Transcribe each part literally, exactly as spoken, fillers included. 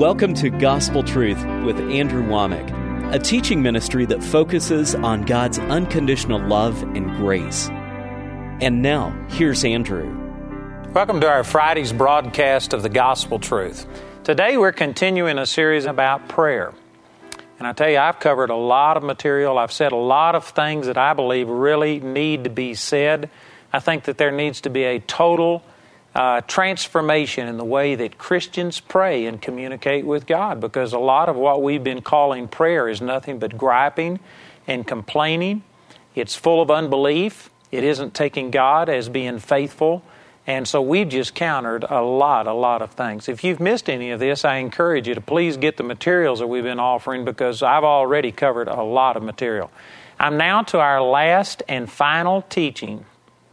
Welcome to Gospel Truth with Andrew Womack, a teaching ministry that focuses on God's unconditional love and grace. And now, here's Andrew. Welcome to our Friday's broadcast of the Gospel Truth. Today we're continuing a series about prayer. And I tell you, I've covered a lot of material. I've said a lot of things that I believe really need to be said. I think that there needs to be a total Uh, transformation in the way that Christians pray and communicate with God, because a lot of what we've been calling prayer is nothing but griping and complaining. It's full of unbelief. It isn't taking God as being faithful. And so we've just countered a lot, a lot of things. If you've missed any of this, I encourage you to please get the materials that we've been offering, because I've already covered a lot of material. I'm now to our last and final teaching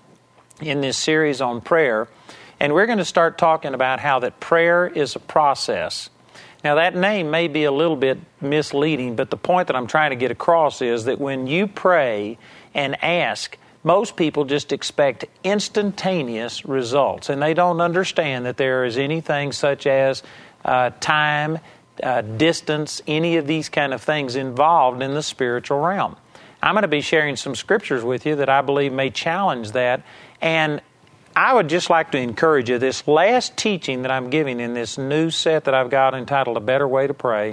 in this series on prayer. And we're going to start talking about how that prayer is a process. Now, that name may be a little bit misleading, but the point that I'm trying to get across is that when you pray and ask, most people just expect instantaneous results, and they don't understand that there is anything such as uh, time, uh, distance, any of these kind of things involved in the spiritual realm. I'm going to be sharing some scriptures with you that I believe may challenge that, and I would just like to encourage you, this last teaching that I'm giving in this new set that I've got entitled A Better Way to Pray,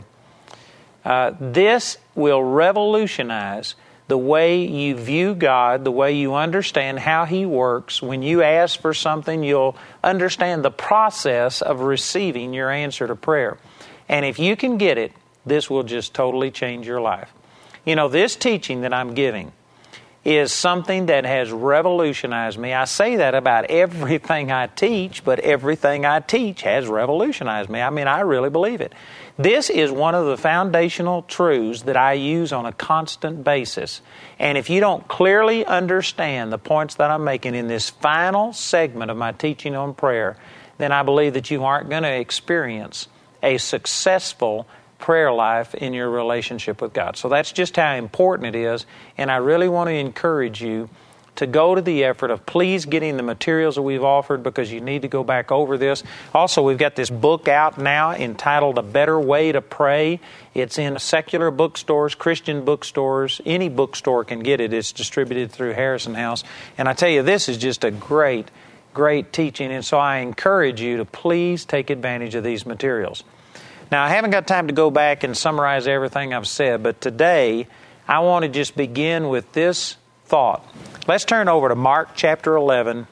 uh, this will revolutionize the way you view God, the way you understand how He works. When you ask for something, you'll understand the process of receiving your answer to prayer. And if you can get it, this will just totally change your life. You know, this teaching that I'm giving is something that has revolutionized me. I say that about everything I teach, but everything I teach has revolutionized me. I mean, I really believe it. This is one of the foundational truths that I use on a constant basis. And if you don't clearly understand the points that I'm making in this final segment of my teaching on prayer, then I believe that you aren't going to experience a successful prayer life in your relationship with God. So that's just how important it is, and I really want to encourage you to go to the effort of please getting the materials that we've offered, because you need to go back over this. Also, we've got this book out now entitled A Better Way to Pray. It's in secular bookstores, Christian bookstores. Any bookstore can get it. It's distributed through Harrison House. And I tell you, this is just a great, great teaching, and so I encourage you to please take advantage of these materials. Now, I haven't got time to go back and summarize everything I've said, but today I want to just begin with this thought. Let's turn over to Mark chapter eleven,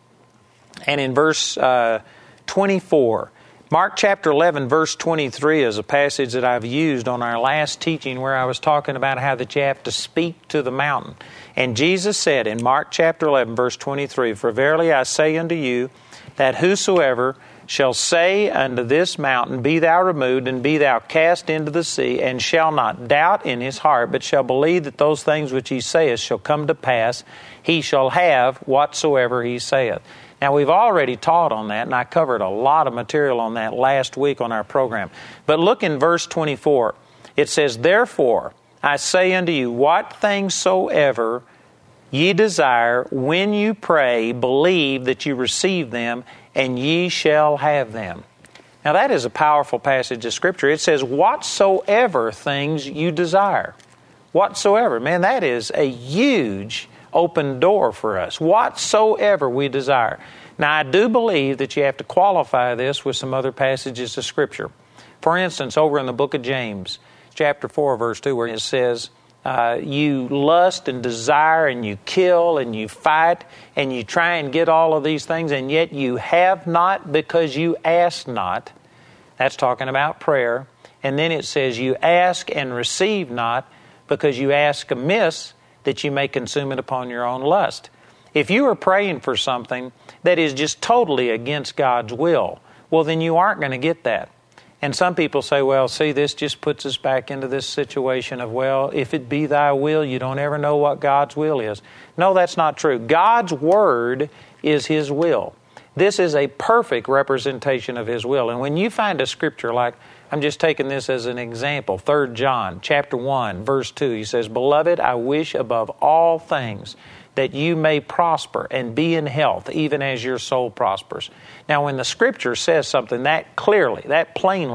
and in verse uh, twenty-four. Mark chapter eleven, verse twenty-three is a passage that I've used on our last teaching, where I was talking about how that you have to speak to the mountain. And Jesus said in Mark chapter eleven, verse twenty-three, "For verily I say unto you, that whosoever shall say unto this mountain, Be thou removed, and be thou cast into the sea, and shall not doubt in his heart, but shall believe that those things which he saith shall come to pass, he shall have whatsoever he saith." Now, we've already taught on that, and I covered a lot of material on that last week on our program. But look in verse twenty-four. It says, "Therefore I say unto you, what things soever ye desire, when you pray, believe that you receive them, and ye shall have them." Now, that is a powerful passage of Scripture. It says, whatsoever things you desire. Whatsoever. Man, that is a huge open door for us. Whatsoever we desire. Now, I do believe that you have to qualify this with some other passages of Scripture. For instance, over in the book of James, chapter four, verse two, where it says, Uh, you lust and desire, and you kill and you fight, and you try and get all of these things, and yet you have not because you ask not. That's talking about prayer. And then it says you ask and receive not because you ask amiss, that you may consume it upon your own lust. If you are praying for something that is just totally against God's will, well, then you aren't going to get that. And some people say, well, see, this just puts us back into this situation of, well, if it be thy will, you don't ever know what God's will is. No, that's not true. God's word is His will. This is a perfect representation of His will. And when you find a scripture like, I'm just taking this as an example, Third John chapter one, verse two, he says, "Beloved, I wish above all things that you may prosper and be in health, even as your soul prospers." Now, when the Scripture says something that clearly, that plainly,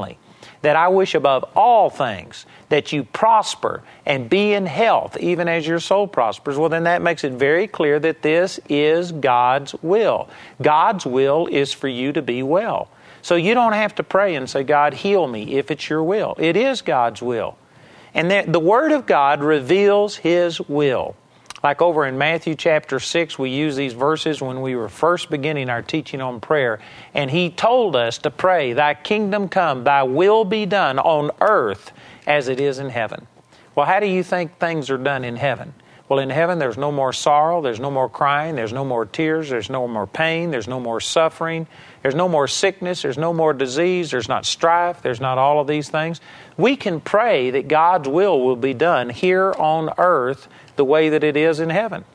that I wish above all things that you prosper and be in health, even as your soul prospers. Well, then that makes it very clear that this is God's will. God's will is for you to be well. So you don't have to pray and say, God, heal me, if it's your will. It is God's will. And the, the Word of God reveals His will. Like over in Matthew chapter six, we use these verses when we were first beginning our teaching on prayer. And He told us to pray, Thy kingdom come, Thy will be done on earth as it is in heaven. Well, how do you think things are done in heaven? Well, in heaven, there's no more sorrow, there's no more crying, there's no more tears, there's no more pain, there's no more suffering, there's no more sickness, there's no more disease, there's not strife, there's not all of these things. We can pray that God's will will be done here on earth the way that it is in heaven.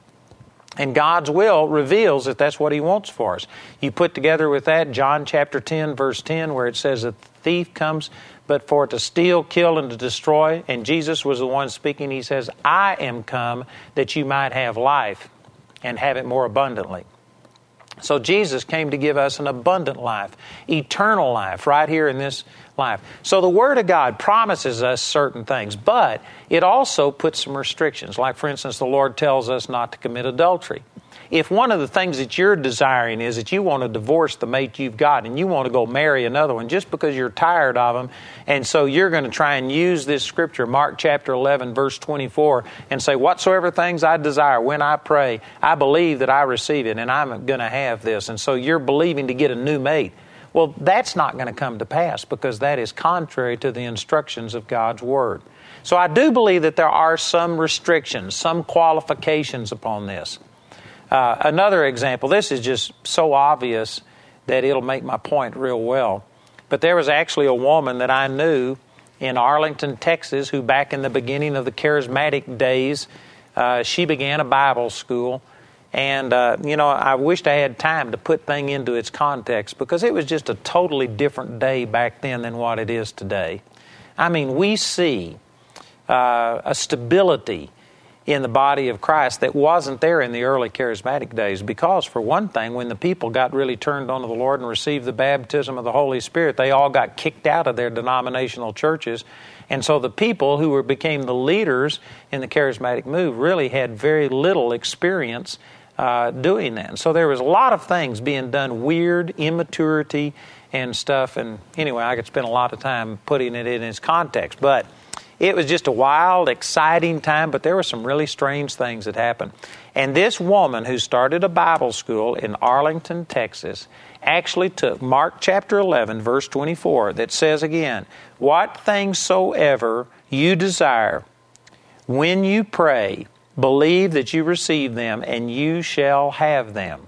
And God's will reveals that that's what He wants for us. You put together with that John chapter ten, verse ten, where it says that the thief comes but for to steal, kill, and to destroy. And Jesus was the one speaking. He says, I am come that you might have life and have it more abundantly. So Jesus came to give us an abundant life, eternal life, right here in this life. So the Word of God promises us certain things, but it also puts some restrictions. Like, for instance, the Lord tells us not to commit adultery. If one of the things that you're desiring is that you want to divorce the mate you've got and you want to go marry another one just because you're tired of them, and so you're going to try and use this scripture, Mark chapter eleven, verse twenty-four, and say, whatsoever things I desire when I pray, I believe that I receive it and I'm going to have this. And so you're believing to get a new mate. Well, that's not going to come to pass because that is contrary to the instructions of God's Word. So I do believe that there are some restrictions, some qualifications upon this. Uh, another example, this is just so obvious that it'll make my point real well. But there was actually a woman that I knew in Arlington, Texas, who back in the beginning of the charismatic days, uh, she began a Bible school. And, uh, you know, I wished I had time to put things into its context because it was just a totally different day back then than what it is today. I mean, we see uh, a stability in the body of Christ that wasn't there in the early charismatic days because, for one thing, when the people got really turned on to the Lord and received the baptism of the Holy Spirit, they all got kicked out of their denominational churches. And so the people who were became the leaders in the charismatic move really had very little experience uh, doing that. And so there was a lot of things being done, weird, immaturity and stuff. And anyway, I could spend a lot of time putting it in its context. But it was just a wild, exciting time, but there were some really strange things that happened. And this woman who started a Bible school in Arlington, Texas, actually took Mark chapter eleven, verse twenty-four, that says again, what things soever you desire, when you pray, believe that you receive them, and you shall have them.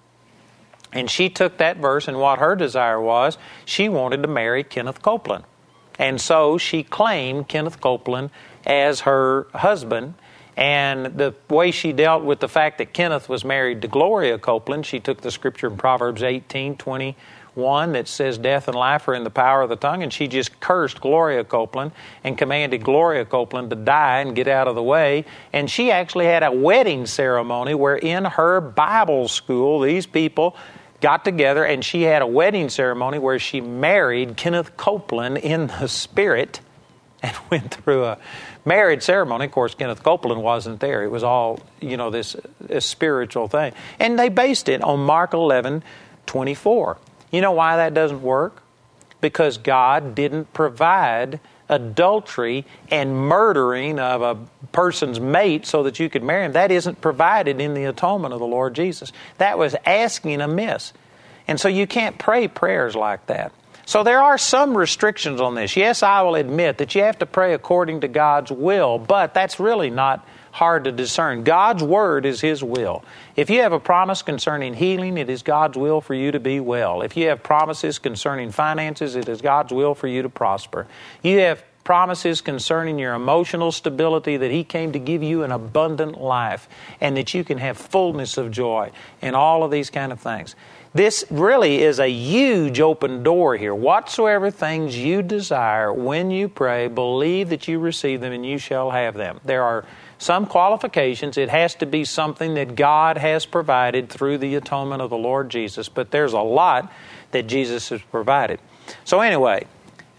And she took that verse, and what her desire was, she wanted to marry Kenneth Copeland. And so she claimed Kenneth Copeland as her husband. And the way she dealt with the fact that Kenneth was married to Gloria Copeland, she took the scripture in Proverbs eighteen twenty-one that says death and life are in the power of the tongue, and she just cursed Gloria Copeland and commanded Gloria Copeland to die and get out of the way. And she actually had a wedding ceremony where in her Bible school, these people got together and she had a wedding ceremony where she married Kenneth Copeland in the spirit and went through a marriage ceremony. Of course, Kenneth Copeland wasn't there. It was all, you know, this, this spiritual thing. And they based it on Mark eleven twenty-four. You know why that doesn't work? Because God didn't provide adultery and murdering of a person's mate so that you could marry him. That isn't provided in the atonement of the Lord Jesus. That was asking amiss. And so you can't pray prayers like that. So there are some restrictions on this. Yes, I will admit that you have to pray according to God's will, but that's really not hard to discern. God's Word is His will. If you have a promise concerning healing, it is God's will for you to be well. If you have promises concerning finances, it is God's will for you to prosper. You have promises concerning your emotional stability, that He came to give you an abundant life and that you can have fullness of joy and all of these kind of things. This really is a huge open door here. Whatsoever things you desire when you pray, believe that you receive them and you shall have them. There are some qualifications. It has to be something that God has provided through the atonement of the Lord Jesus, but there's a lot that Jesus has provided. So anyway,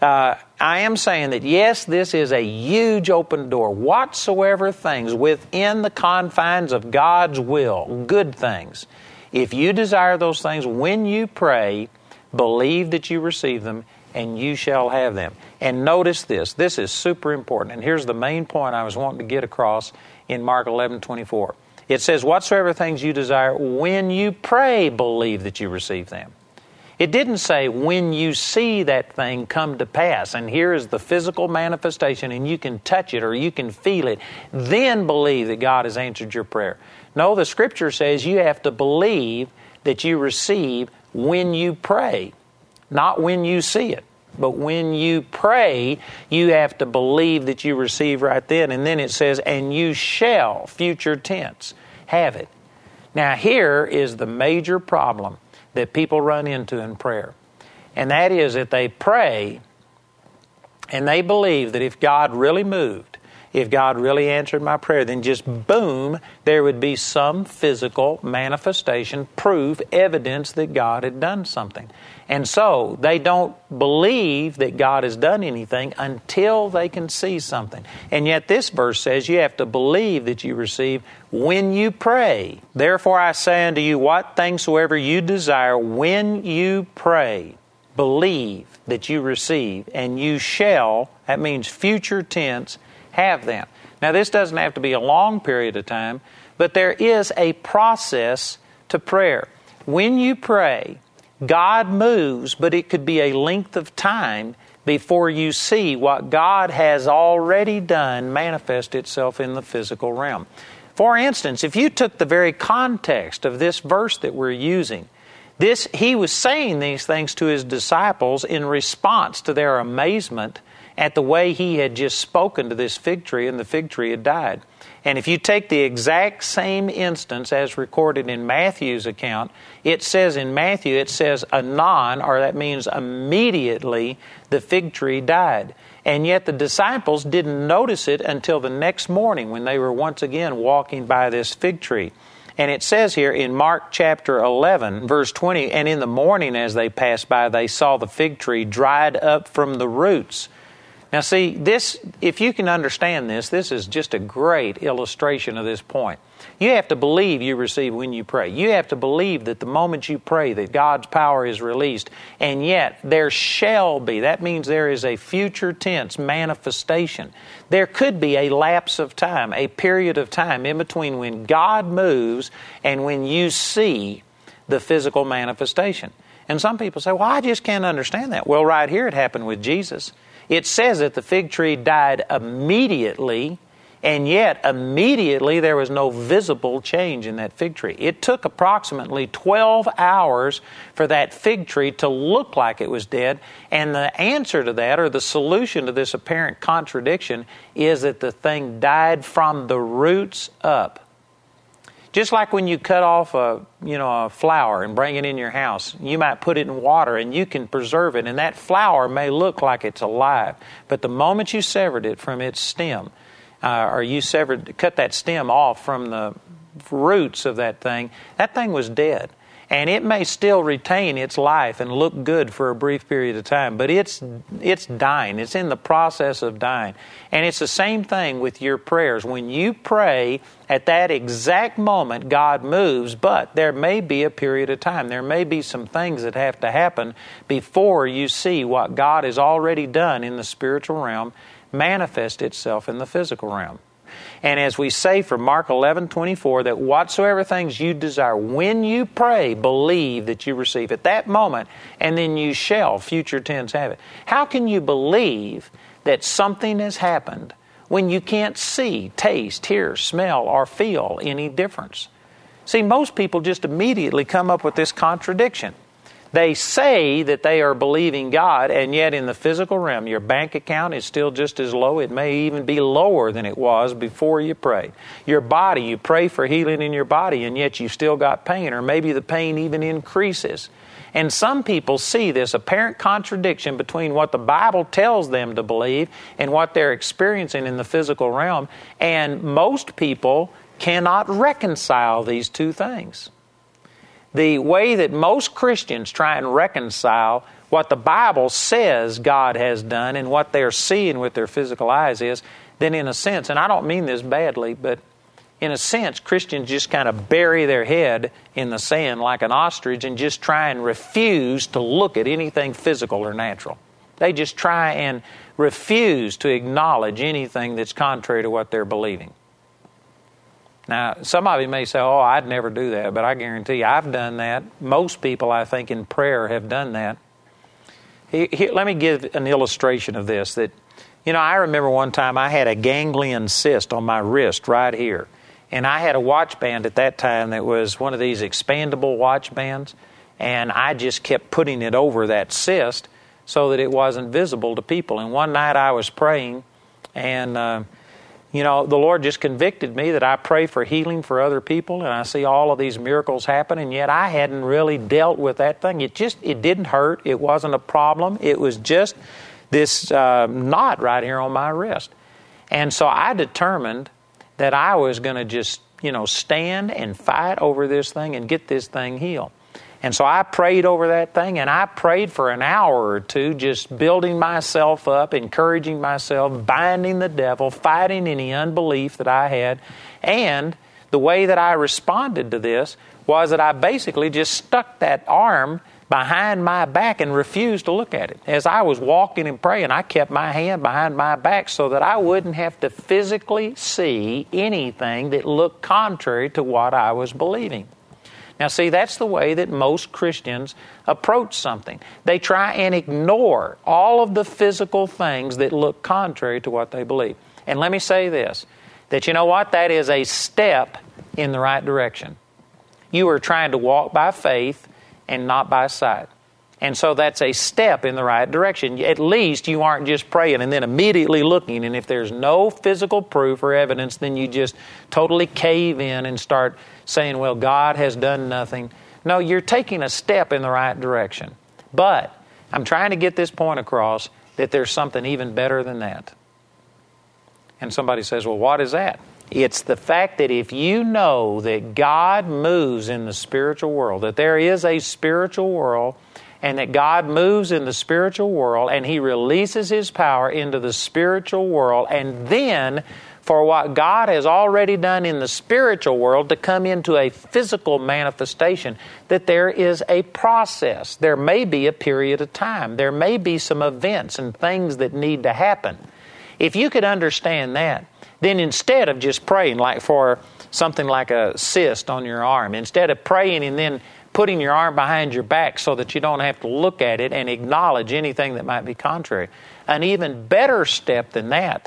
Uh, I am saying that, yes, this is a huge open door. Whatsoever things within the confines of God's will, good things, if you desire those things, when you pray, believe that you receive them, and you shall have them. And notice this. This is super important. And here's the main point I was wanting to get across in Mark eleven twenty-four. It says, whatsoever things you desire, when you pray, believe that you receive them. It didn't say when you see that thing come to pass, and here is the physical manifestation, and you can touch it or you can feel it, then believe that God has answered your prayer. No, the Scripture says you have to believe that you receive when you pray, not when you see it. But when you pray, you have to believe that you receive right then. And then it says, and you shall, future tense, have it. Now here is the major problem that people run into in prayer. And that is that they pray and they believe that if God really moved, if God really answered my prayer, then just boom, there would be some physical manifestation, proof, evidence that God had done something. And so they don't believe that God has done anything until they can see something. And yet this verse says you have to believe that you receive when you pray. Therefore I say unto you, what things soever you desire when you pray, believe that you receive, and you shall, that means future tense, have them. Now this doesn't have to be a long period of time, but there is a process to prayer. When you pray, God moves, but it could be a length of time before you see what God has already done manifest itself in the physical realm. For instance, if you took the very context of this verse that we're using, this he was saying these things to his disciples in response to their amazement at the way he had just spoken to this fig tree, and the fig tree had died. And if you take the exact same instance as recorded in Matthew's account, it says in Matthew, it says anon, or that means immediately, the fig tree died. And yet the disciples didn't notice it until the next morning when they were once again walking by this fig tree. And it says here in Mark chapter eleven, verse twenty, and in the morning as they passed by, they saw the fig tree dried up from the roots. Now see, this, if you can understand this, this is just a great illustration of this point. You have to believe you receive when you pray. You have to believe that the moment you pray that God's power is released, and yet there shall be, that means there is a future tense manifestation. There could be a lapse of time, a period of time in between when God moves and when you see the physical manifestation. And some people say, well, I just can't understand that. Well, right here it happened with Jesus. It says that the fig tree died immediately, and yet immediately there was no visible change in that fig tree. It took approximately twelve hours for that fig tree to look like it was dead, and the answer to that, or the solution to this apparent contradiction, is that the thing died from the roots up. Just like when you cut off a, you know, a flower and bring it in your house, you might put it in water and you can preserve it, and that flower may look like it's alive. But the moment you severed it from its stem, uh, or you severed, cut that stem off from the roots of that thing, that thing was dead. And it may still retain its life and look good for a brief period of time, but it's it's dying. It's in the process of dying. And it's the same thing with your prayers. When you pray, at that exact moment, God moves, but there may be a period of time. There may be some things that have to happen before you see what God has already done in the spiritual realm manifest itself in the physical realm. And as we say from Mark eleven twenty-four, that whatsoever things you desire, when you pray, believe that you receive at that moment, and then you shall, future tense, have it. How can you believe that something has happened when you can't see, taste, hear, smell, or feel any difference? See, most people just immediately come up with this contradiction. They say that they are believing God, and yet in the physical realm, your bank account is still just as low. It may even be lower than it was before you prayed. Your body, you pray for healing in your body, and yet you still got pain, or maybe the pain even increases. And some people see this apparent contradiction between what the Bible tells them to believe and what they're experiencing in the physical realm, and most people cannot reconcile these two things. the way that most Christians try and reconcile what the Bible says God has done and what they're seeing with their physical eyes is, then in a sense, and I don't mean this badly, but in a sense, Christians just kind of bury their head in the sand like an ostrich and just try and refuse to look at anything physical or natural. They just try and refuse to acknowledge anything that's contrary to what they're believing. Now, some of you may say, oh, I'd never do that, but I guarantee you I've done that. Most people, I think, in prayer have done that. Here, here, let me give an illustration of this. That, you know, I remember one time I had a ganglion cyst on my wrist right here. And I had a watch band at that time that was one of these expandable watch bands. And I just kept putting it over that cyst so that it wasn't visible to people. And one night I was praying, and, uh, you know, the Lord just convicted me that I pray for healing for other people, and I see all of these miracles happen, and yet I hadn't really dealt with that thing. It just, it didn't hurt. It wasn't a problem. It was just this uh, knot right here on my wrist. And so I determined that I was going to just, you know, stand and fight over this thing and get this thing healed. And so I prayed over that thing, and I prayed for an hour or two, just building myself up, encouraging myself, binding the devil, fighting any unbelief that I had. And the way that I responded to this was that I basically just stuck that arm behind my back and refused to look at it. As I was walking and praying, I kept my hand behind my back so that I wouldn't have to physically see anything that looked contrary to what I was believing. Now, see, that's the way that most Christians approach something. They try and ignore all of the physical things that look contrary to what they believe. And let me say this, that you know what? That is a step in the right direction. You are trying to walk by faith and not by sight. And so that's a step in the right direction. At least you aren't just praying and then immediately looking, and if there's no physical proof or evidence, then you just totally cave in and start saying, well, God has done nothing. No, you're taking a step in the right direction. But I'm trying to get this point across that there's something even better than that. And somebody says, well, what is that? It's the fact that if you know that God moves in the spiritual world, that there is a spiritual world, and that God moves in the spiritual world, and He releases His power into the spiritual world, and then for what God has already done in the spiritual world to come into a physical manifestation, that there is a process. There may be a period of time. There may be some events and things that need to happen. If you could understand that, then instead of just praying like for something like a cyst on your arm, instead of praying and then putting your arm behind your back so that you don't have to look at it and acknowledge anything that might be contrary, an even better step than that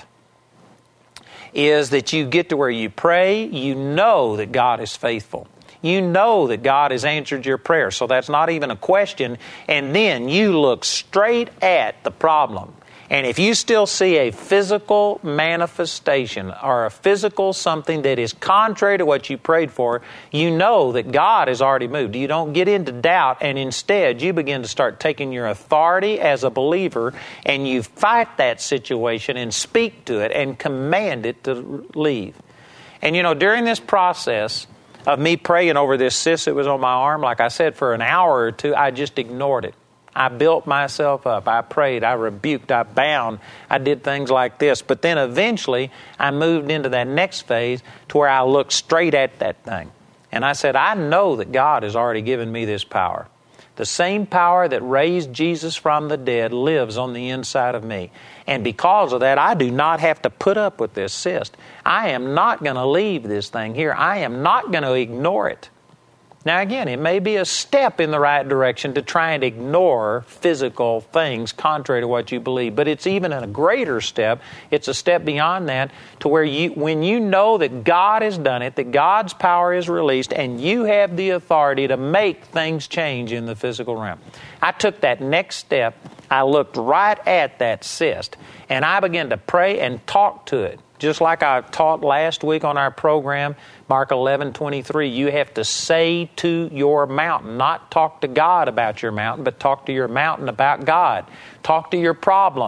is that you get to where you pray, you know that God is faithful. You know that God has answered your prayer, so that's not even a question, and then you look straight at the problem. And if you still see a physical manifestation or a physical something that is contrary to what you prayed for, you know that God has already moved. You don't get into doubt, and instead you begin to start taking your authority as a believer and you fight that situation and speak to it and command it to leave. And you know, during this process of me praying over this cyst that was on my arm, like I said, for an hour or two, I just ignored it. I built myself up. I prayed. I rebuked. I bound. I did things like this. But then eventually I moved into that next phase to where I looked straight at that thing. And I said, I know that God has already given me this power. The same power that raised Jesus from the dead lives on the inside of me. And because of that, I do not have to put up with this cyst. I am not going to leave this thing here. I am not going to ignore it. Now again, it may be a step in the right direction to try and ignore physical things contrary to what you believe, but it's even a greater step. It's a step beyond that to where you, when you know that God has done it, that God's power is released, and you have the authority to make things change in the physical realm. I took that next step. I looked right at that cyst, and I began to pray and talk to it. Just like I taught last week on our program, Mark eleven twenty-three, you have to say to your mountain, not talk to God about your mountain, but talk to your mountain about God. Talk to your problem.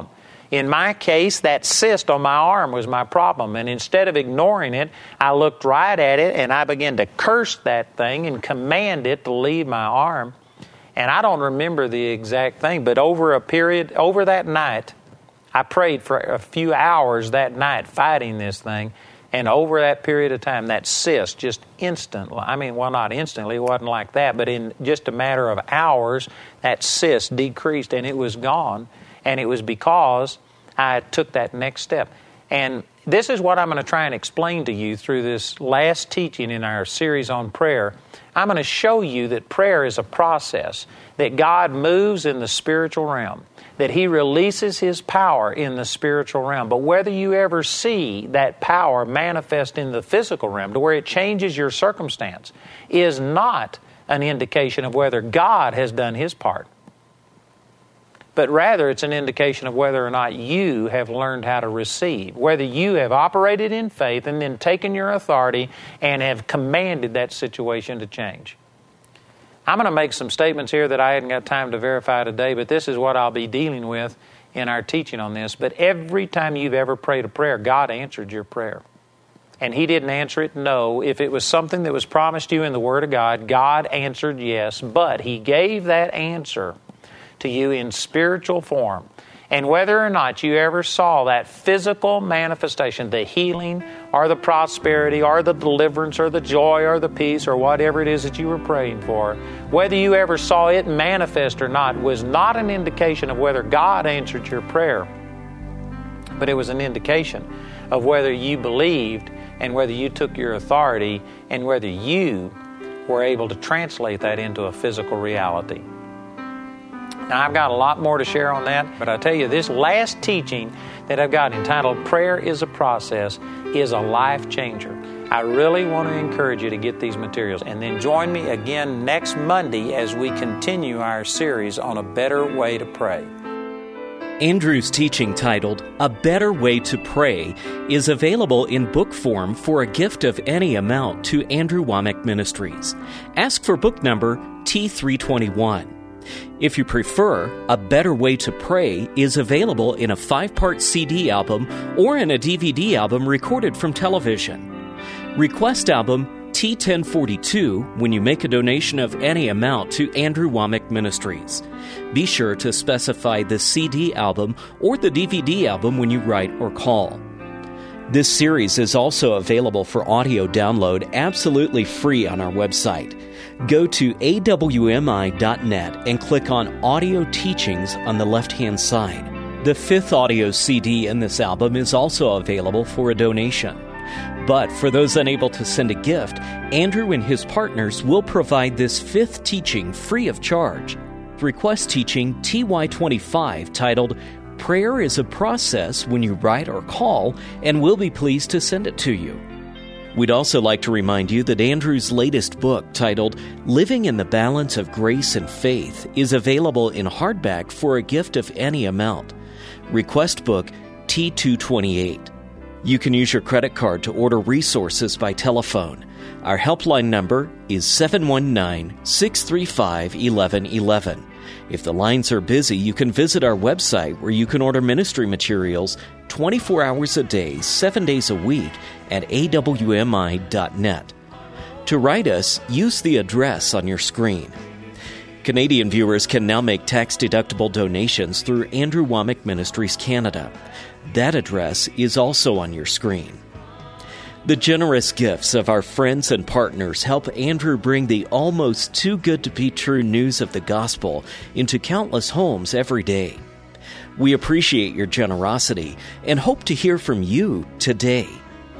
In my case, that cyst on my arm was my problem, and instead of ignoring it, I looked right at it and I began to curse that thing and command it to leave my arm. And I don't remember the exact thing, but over a period, over that night, I prayed for a few hours that night fighting this thing, and over that period of time, that cyst just instantly, I mean, well, not instantly, it wasn't like that, but in just a matter of hours, that cyst decreased and it was gone. And it was because I took that next step. And this is what I'm going to try and explain to you through this last teaching in our series on prayer. I'm going to show you that prayer is a process, that God moves in the spiritual realm, that He releases His power in the spiritual realm. But whether you ever see that power manifest in the physical realm to where it changes your circumstance is not an indication of whether God has done His part. But rather it's an indication of whether or not you have learned how to receive, whether you have operated in faith and then taken your authority and have commanded that situation to change. I'm going to make some statements here that I hadn't got time to verify today, but this is what I'll be dealing with in our teaching on this. But every time you've ever prayed a prayer, God answered your prayer. And He didn't answer it no. If it was something that was promised you in the Word of God, God answered yes, but He gave that answer to you in spiritual form. And whether or not you ever saw that physical manifestation, the healing or the prosperity or the deliverance or the joy or the peace or whatever it is that you were praying for, whether you ever saw it manifest or not was not an indication of whether God answered your prayer, but it was an indication of whether you believed and whether you took your authority and whether you were able to translate that into a physical reality. Now, I've got a lot more to share on that, but I tell you, this last teaching that I've got entitled Prayer is a Process is a life changer. I really want to encourage you to get these materials. And then join me again next Monday as we continue our series on a better way to pray. Andrew's teaching titled A Better Way to Pray is available in book form for a gift of any amount to Andrew Wommack Ministries. Ask for book number T three twenty-one. If you prefer, A Better Way to Pray is available in a five-part C D album or in a D V D album recorded from television. Request album T ten forty-two when you make a donation of any amount to Andrew Wommack Ministries. Be sure to specify the C D album or the D V D album when you write or call. This series is also available for audio download absolutely free on our website. Go to A W M I dot net and click on Audio Teachings on the left-hand side. The fifth audio C D in this album is also available for a donation. But for those unable to send a gift, Andrew and his partners will provide this fifth teaching free of charge. Request teaching T Y twenty-five titled Prayer is a Process when you write or call, and we'll be pleased to send it to you. We'd also like to remind you that Andrew's latest book, titled Living in the Balance of Grace and Faith, is available in hardback for a gift of any amount. Request book T two twenty-eight. You can use your credit card to order resources by telephone. Our helpline number is seven one nine, six three five, one one one one. If the lines are busy, you can visit our website where you can order ministry materials twenty-four hours a day, seven days a week at A W M I dot net. To write us, use the address on your screen. Canadian viewers can now make tax-deductible donations through Andrew Wommack Ministries Canada. That address is also on your screen. The generous gifts of our friends and partners help Andrew bring the almost too good to be true news of the gospel into countless homes every day. We appreciate your generosity and hope to hear from you today.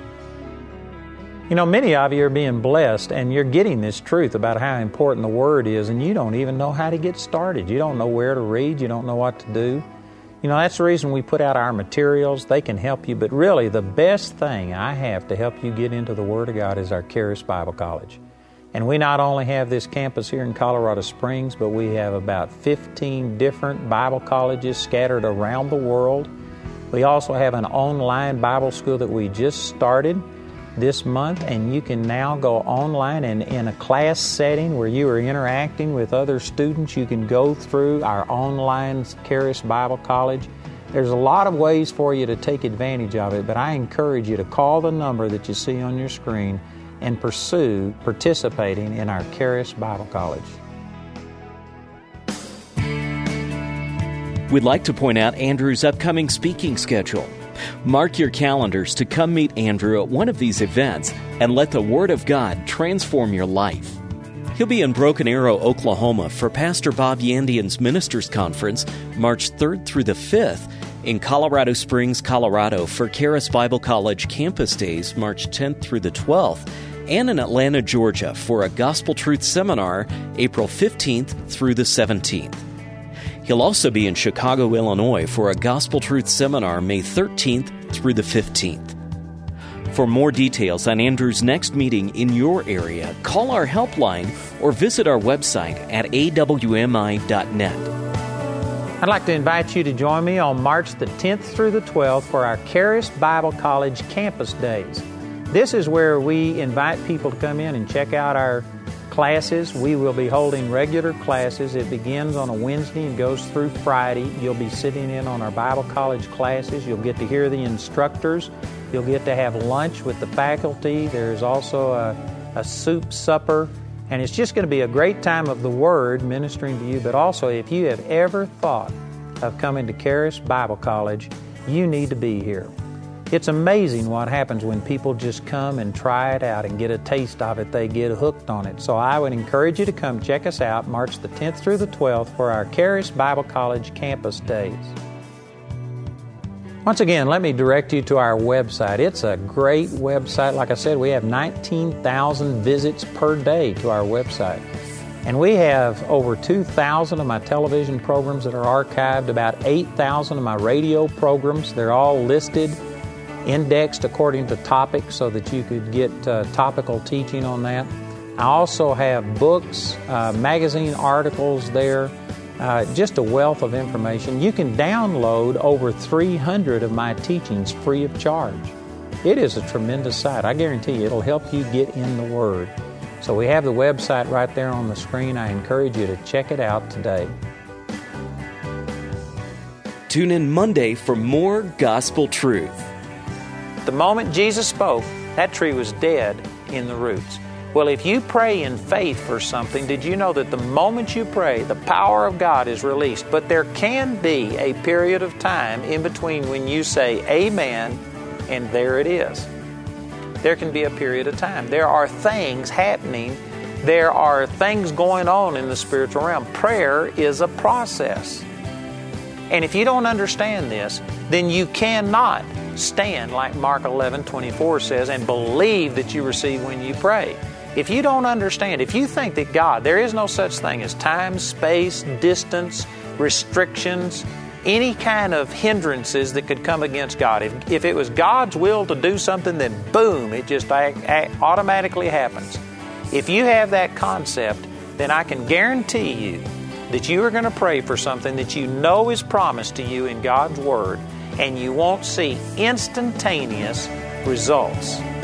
You know, many of you are being blessed and you're getting this truth about how important the Word is, and you don't even know how to get started. You don't know where to read. You don't know what to do. You know, that's the reason we put out our materials. They can help you, but really the best thing I have to help you get into the Word of God is our Charis Bible College. And we not only have this campus here in Colorado Springs, but we have about fifteen different Bible colleges scattered around the world. We also have an online Bible school that we just started this month, and you can now go online and in a class setting where you are interacting with other students, you can go through our online Charis Bible College. There's a lot of ways for you to take advantage of it, but I encourage you to call the number that you see on your screen and pursue participating in our Charis Bible College. We'd like to point out Andrew's upcoming speaking schedule. Mark your calendars to come meet Andrew at one of these events and let the Word of God transform your life. He'll be in Broken Arrow, Oklahoma for Pastor Bob Yandian's Ministers Conference March third through the fifth, in Colorado Springs, Colorado for Charis Bible College Campus Days March tenth through the twelfth, and in Atlanta, Georgia for a Gospel Truth Seminar April fifteenth through the seventeenth. He'll also be in Chicago, Illinois for a Gospel Truth Seminar May thirteenth through the fifteenth. For more details on Andrew's next meeting in your area, call our helpline or visit our website at a w m i dot net. I'd like to invite you to join me on March the tenth through the twelfth for our Charis Bible College Campus Days. This is where we invite people to come in and check out our classes. We will be holding regular classes. It begins on a Wednesday and goes through Friday. You'll be sitting in on our Bible college classes. You'll get to hear the instructors. You'll get to have lunch with the faculty. There's also a, a soup supper. And it's just going to be a great time of the Word ministering to you. But also, if you have ever thought of coming to Charis Bible College, you need to be here. It's amazing what happens when people just come and try it out and get a taste of it. They get hooked on it. So I would encourage you to come check us out March the tenth through the twelfth for our Charis Bible College Campus Days. Once again, let me direct you to our website. It's a great website. Like I said, we have nineteen thousand visits per day to our website. And we have over two thousand of my television programs that are archived, about eight thousand of my radio programs. They're all listed, indexed according to topics so that you could get uh, topical teaching on that. I also have books, uh, magazine articles there, uh, just a wealth of information. You can download over three hundred of my teachings free of charge. It is a tremendous site. I guarantee you it'll help you get in the Word. So we have the website right there on the screen. I encourage you to check it out today. Tune in Monday for more gospel truth. The moment Jesus spoke, that tree was dead in the roots. Well, if you pray in faith for something, did you know that the moment you pray, the power of God is released? But there can be a period of time in between when you say amen and there it is. There can be a period of time. There are things happening. There are things going on in the spiritual realm. Prayer is a process. And if you don't understand this, then you cannot stand, like Mark eleven twenty-four says, and believe that you receive when you pray. If you don't understand, if you think that God, there is no such thing as time, space, distance, restrictions, any kind of hindrances that could come against God. If, if it was God's will to do something, then boom, it just act, act, automatically happens. If you have that concept, then I can guarantee you that you are going to pray for something that you know is promised to you in God's Word, and you won't see instantaneous results.